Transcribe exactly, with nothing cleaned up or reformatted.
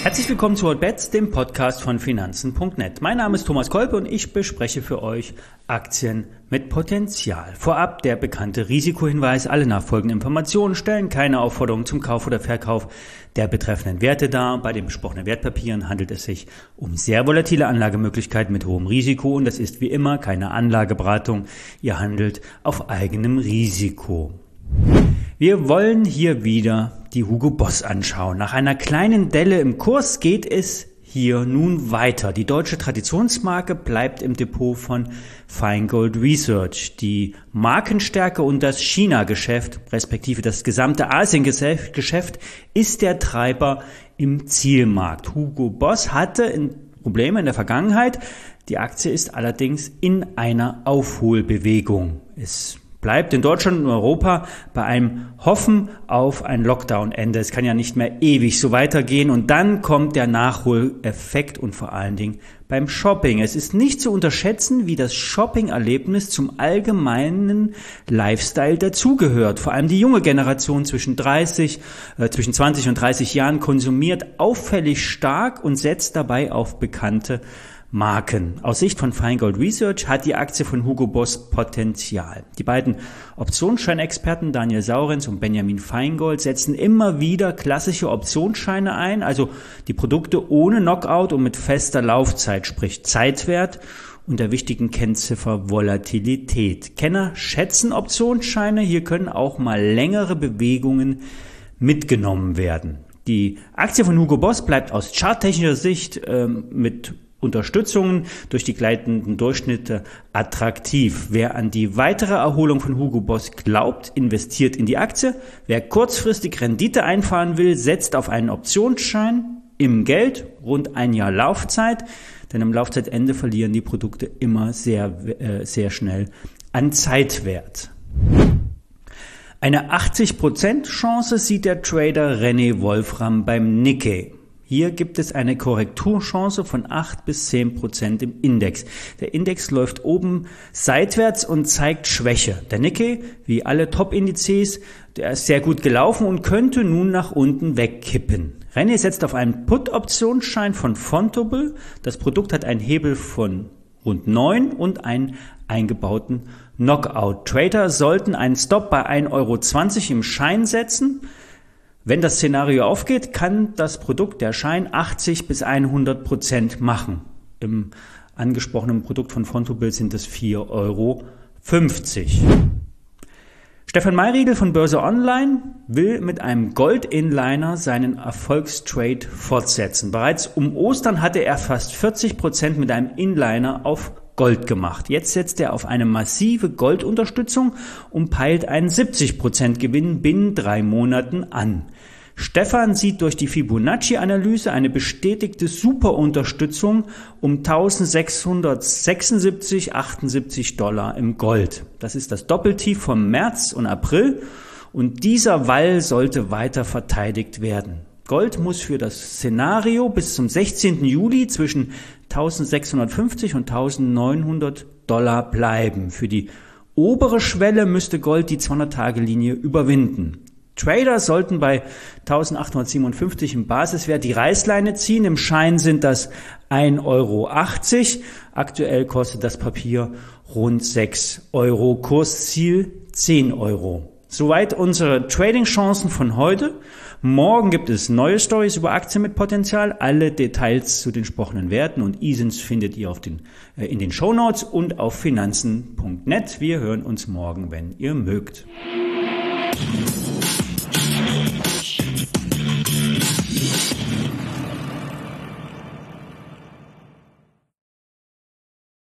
Herzlich willkommen zu Hotbets, dem Podcast von Finanzen punkt net. Mein Name ist Thomas Kolpe und ich bespreche für euch Aktien mit Potenzial. Vorab der bekannte Risikohinweis: Alle nachfolgenden Informationen stellen keine Aufforderung zum Kauf oder Verkauf der betreffenden Werte dar. Bei den besprochenen Wertpapieren handelt es sich um sehr volatile Anlagemöglichkeiten mit hohem Risiko und das ist wie immer keine Anlageberatung. Ihr handelt auf eigenem Risiko. Wir wollen hier wieder die Hugo Boss anschauen. Nach einer kleinen Delle im Kurs geht es hier nun weiter. Die deutsche Traditionsmarke bleibt im Depot von Feingold Research. Die Markenstärke und das China-Geschäft, respektive das gesamte Asien-Geschäft, ist der Treiber im Zielmarkt. Hugo Boss hatte Probleme in der Vergangenheit. Die Aktie ist allerdings in einer Aufholbewegung. Es bleibt in Deutschland und Europa bei einem Hoffen auf ein Lockdown-Ende. Es kann ja nicht mehr ewig so weitergehen und dann kommt der Nachholeffekt und vor allen Dingen beim Shopping. Es ist nicht zu unterschätzen, wie das Shopping-Erlebnis zum allgemeinen Lifestyle dazugehört. Vor allem die junge Generation zwischen dreißig, äh, zwischen zwanzig und dreißig Jahren konsumiert auffällig stark und setzt dabei auf bekannte Marken. Aus Sicht von Feingold Research hat die Aktie von Hugo Boss Potenzial. Die beiden Optionsscheinexperten Daniel Saurenz und Benjamin Feingold setzen immer wieder klassische Optionsscheine ein, also die Produkte ohne Knockout und mit fester Laufzeit, sprich Zeitwert und der wichtigen Kennziffer Volatilität. Kenner schätzen Optionsscheine, hier können auch mal längere Bewegungen mitgenommen werden. Die Aktie von Hugo Boss bleibt aus charttechnischer Sicht äh, mit Unterstützungen durch die gleitenden Durchschnitte attraktiv. Wer an die weitere Erholung von Hugo Boss glaubt, investiert in die Aktie. Wer kurzfristig Rendite einfahren will, setzt auf einen Optionsschein im Geld, rund ein Jahr Laufzeit, denn am Laufzeitende verlieren die Produkte immer sehr, äh, sehr schnell an Zeitwert. Eine achtzig Prozent Chance sieht der Trader René Wolfram beim Nikkei. Hier gibt es eine Korrekturchance von acht bis zehn Prozent im Index. Der Index läuft oben seitwärts und zeigt Schwäche. Der Nikkei, wie alle Top-Indizes, der ist sehr gut gelaufen und könnte nun nach unten wegkippen. René setzt auf einen Put-Optionsschein von Fontobel. Das Produkt hat einen Hebel von rund neun und einen eingebauten Knockout. Trader sollten einen Stop bei ein Euro zwanzig im Schein setzen. Wenn das Szenario aufgeht, kann das Produkt, der Schein, achtzig bis hundert Prozent machen. Im angesprochenen Produkt von Fontobel sind es vier Euro fünfzig. Stefan Mayriegel von Börse Online will mit einem Gold-Inliner seinen Erfolgstrade fortsetzen. Bereits um Ostern hatte er fast vierzig Prozent mit einem Inliner auf Gold gemacht. Jetzt setzt er auf eine massive Goldunterstützung und peilt einen siebzig Prozent Gewinn binnen drei Monaten an. Stefan sieht durch die Fibonacci-Analyse eine bestätigte Superunterstützung um eintausendsechshundertsechsundsiebzig Komma achtundsiebzig Dollar im Gold. Das ist das Doppeltief vom März und April und dieser Wall sollte weiter verteidigt werden. Gold muss für das Szenario bis zum sechzehnten Juli zwischen eintausendsechshundertfünfzig und eintausendneunhundert Dollar bleiben. Für die obere Schwelle müsste Gold die zweihundert-Tage-Linie überwinden. Trader sollten bei eintausendachthundertsiebenundfünfzig im Basiswert die Reißleine ziehen. Im Schein sind das ein Euro achtzig. Aktuell kostet das Papier rund sechs Euro. Kursziel zehn Euro. Soweit unsere Trading-Chancen von heute. Morgen gibt es neue Stories über Aktien mit Potenzial. Alle Details zu den besprochenen Werten und I S Ins findet ihr auf den, äh, in den Shownotes und auf Finanzen punkt net. Wir hören uns morgen, wenn ihr mögt.